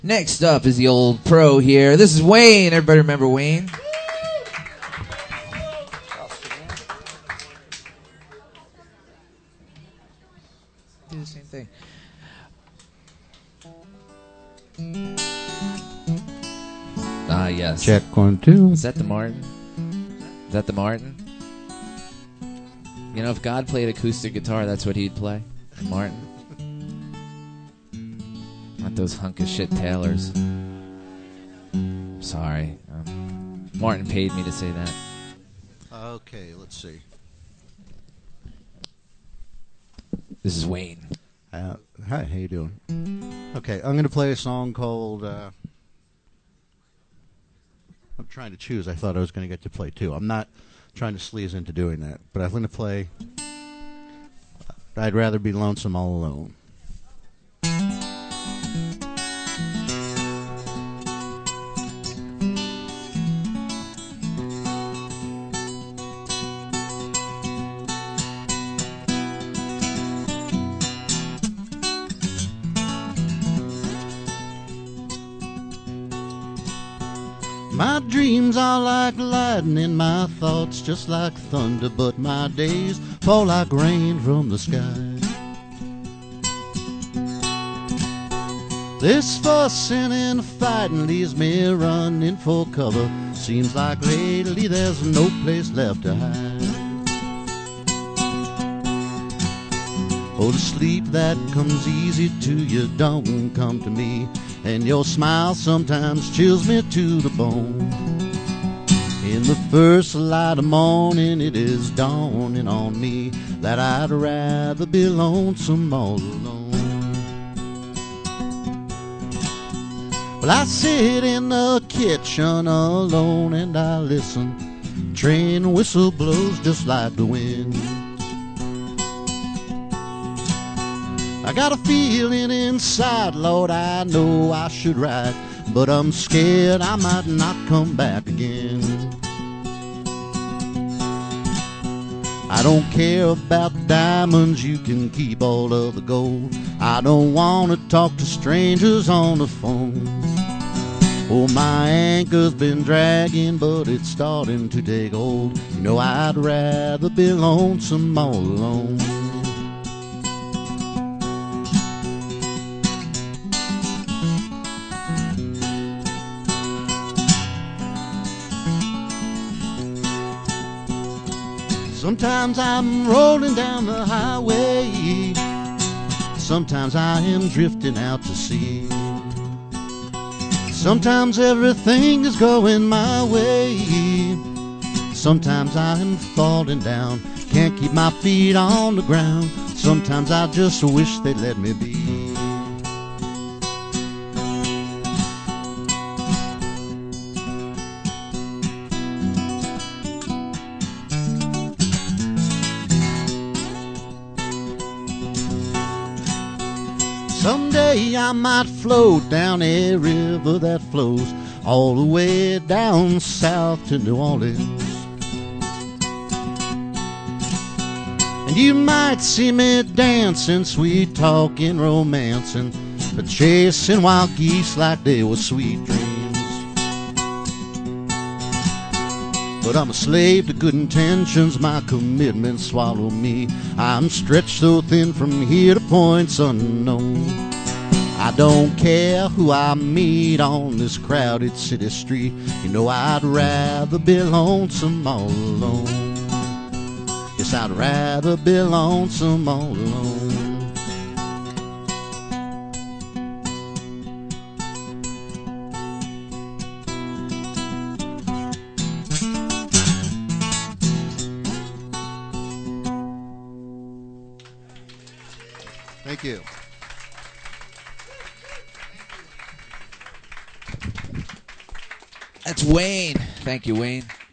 Next up is the old pro here. This is Wayne. Everybody remember Wayne? Do the same thing. Ah, yes. Check 1, 2. Is that the Martin? Is that the Martin? You know, if God played acoustic guitar, that's what he'd play. Martin. Not those hunk of shit Taylors. Sorry. Martin paid me to say that. Okay, let's see. This is Wayne. Hi, how you doing? Okay, I'm going to play a song called... I'm trying to choose. I thought I was going to get to play two. I'm not trying to sleaze into doing that, but I'm going to play I'd Rather Be Lonesome All Alone. My dreams are like lightning, my thoughts just like thunder, but my days fall like rain from the sky. This fussing and fighting leaves me running for cover. Seems like lately there's no place left to hide. Oh, the sleep that comes easy to you don't come to me, and your smile sometimes chills me to the bone. In the first light of morning it is dawning on me that I'd rather be lonesome all alone. Well, I sit in the kitchen alone and I listen. Train whistle blows just like the wind. I got a feeling inside, Lord, I know I should write, but I'm scared I might not come back again. I don't care about diamonds, you can keep all of the gold. I don't want to talk to strangers on the phone. Oh, my anchor's been dragging, but it's starting to take hold. You know, I'd rather be lonesome all alone. Sometimes I'm rolling down the highway, sometimes I am drifting out to sea. Sometimes everything is going my way, sometimes I am falling down, can't keep my feet on the ground. Sometimes I just wish they'd let me be. Someday I might float down a river that flows all the way down south to New Orleans. And you might see me dancing, sweet talking, romancing, but chasing wild geese like they were sweet dreams. But I'm a slave to good intentions, my commitments swallow me. I'm stretched so thin from here to points unknown. I don't care who I meet on this crowded city street. You know, I'd rather be lonesome all alone. Yes, I'd rather be lonesome all alone. Thank you. That's Wayne. Thank you, Wayne.